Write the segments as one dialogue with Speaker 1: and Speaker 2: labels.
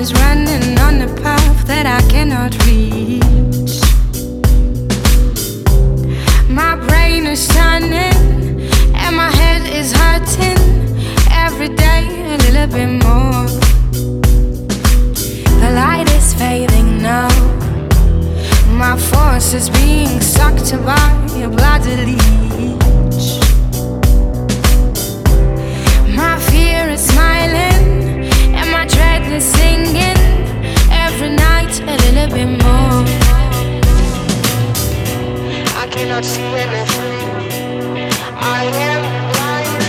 Speaker 1: is running on a path that I cannot reach. My brain is turning and my head is hurting every day a little bit more. The light is fading now. My force is being sucked by a bloody leech. My fear is smiling and my dread is singing every night a little bit more. I cannot see anything. I am blind.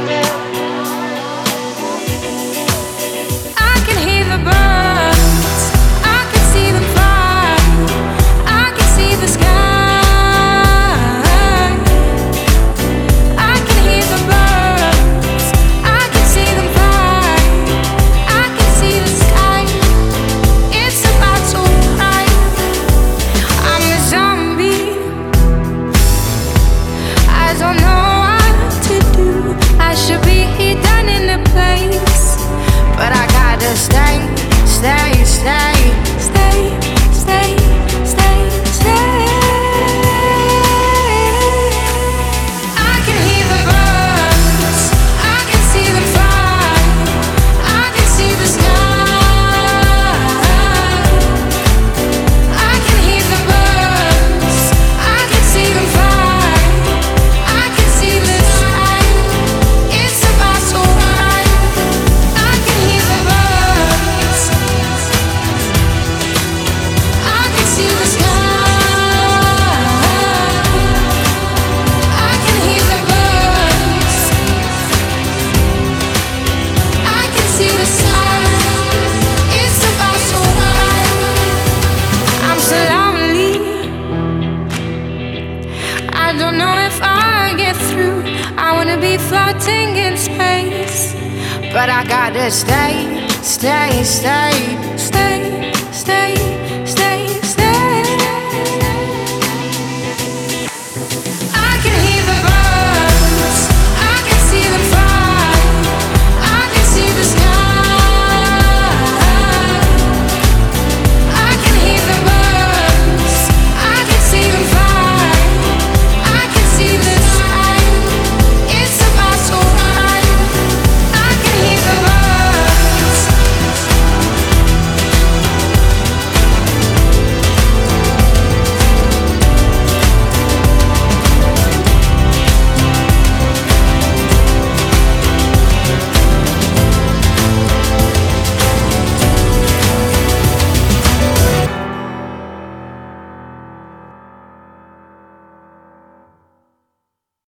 Speaker 1: I can hear the birds. I can see them fly. I can see the sky. I can hear the birds. I can see them fly. I can see the sky. It's about to cry. I'm a zombie. I don't know what to do. I should be done in a place, but I gotta stay, stay, stay, stay, stay, stay, stay. I can hear the birds. I can see them fly. I can see the sky. I can hear the birds. I can see them fly. I can see the sky. It's about to rain. I can hear the birds. I can see the sky. I can hear the birds. I can see the sky. It's about to rain. I'm so lonely. I don't know if I get through. I wanna be floating in space, but I gotta stay, stay, stay,